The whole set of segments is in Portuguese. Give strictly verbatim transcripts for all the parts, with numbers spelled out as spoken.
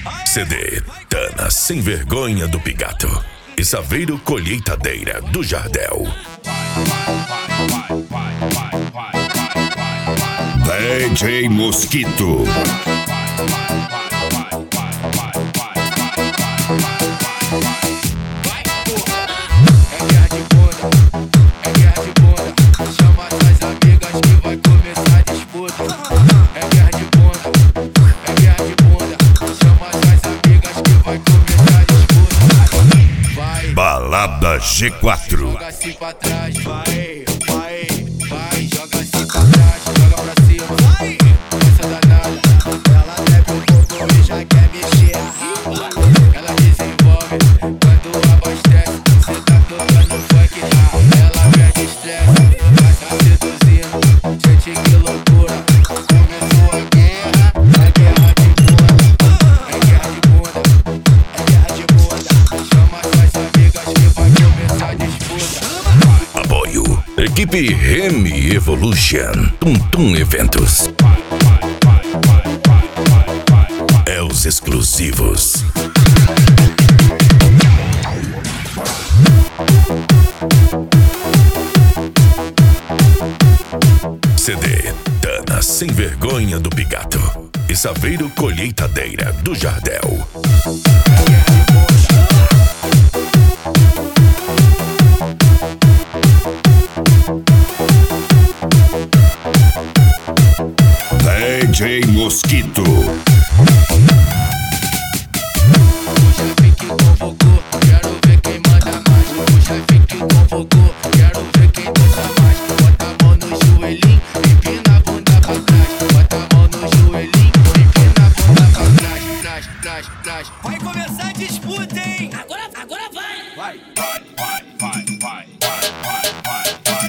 C D Tana Sem Vergonha do Pigato e Saveiro Colheitadeira do Jardel. D J Mosquito. Balada G quatro. Joga assim pra trás, vai, vai, vai, joga assim pra trás, joga pra cima, vai, essa danada, ela deve um pouco e já quer mexer a raba, ela desenvolve quando abastece, cê tá tocando funk rap, ela perde estresse, vai tá seduzindo, gente que loucura, começou a guerra, a guerra de bunda, é guerra de bunda, é guerra de bunda, chama suas amigas que vai começar a disputa. Apoio Equipe Remy Evolution Tum Tum Eventos. É os exclusivos. C D Tana Sem Vergonha do Pigato e Saveiro Colheitadeira do Jardel. D J Mosquito. Puxa fique convocou, quero ver quem manda mais. Puxa fique convocou, quero ver quem dança mais. Bota a mão no joelhinho, empina a bunda pra trás. Bota a mão no joelhinho, empina a bunda pra trás. Trás, trás, trás. Vai começar a disputa, hein? Agora, agora vai! Vai, vai, vai, vai, vai, vai, vai, vai,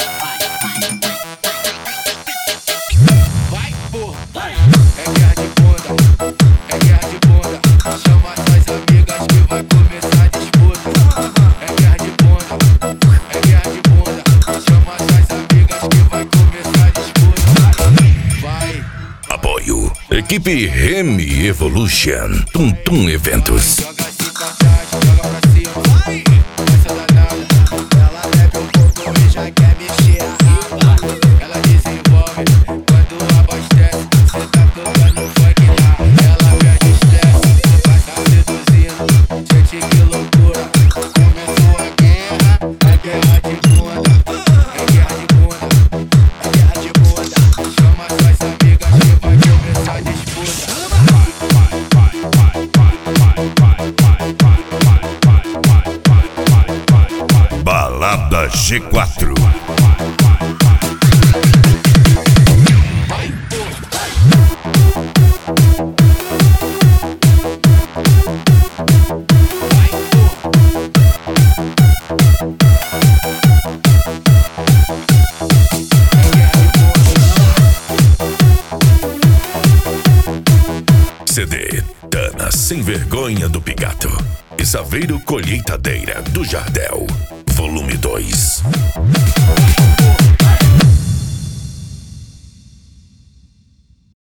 vai, porra. É guerra de bunda, é guerra de bunda. Chama suas amigas que vai começar a disputa. É guerra de bunda, é guerra de bunda. Chama suas amigas que vai começar a disputa. Vai. Apoio Equipe Remy Evolution Tum Tum Eventos. Joga assim pra trás, joga pra cima, vai, essa danada, ela bebe um pouco e já quer mexer a raba, ela desenvolve quando abastece, cê tá tocando funk rap, ela perde estresse, vai tá seduzindo, gente que loucura, começou a guerra, a guerra de bunda, é guerra de bunda, é guerra de bunda, chama suas amigas que vai começar a disputa. Balada G quatro. C D Tana Sem Vergonha do Pigato e Saveiro Colheitadeira do Jardel. Volume dois.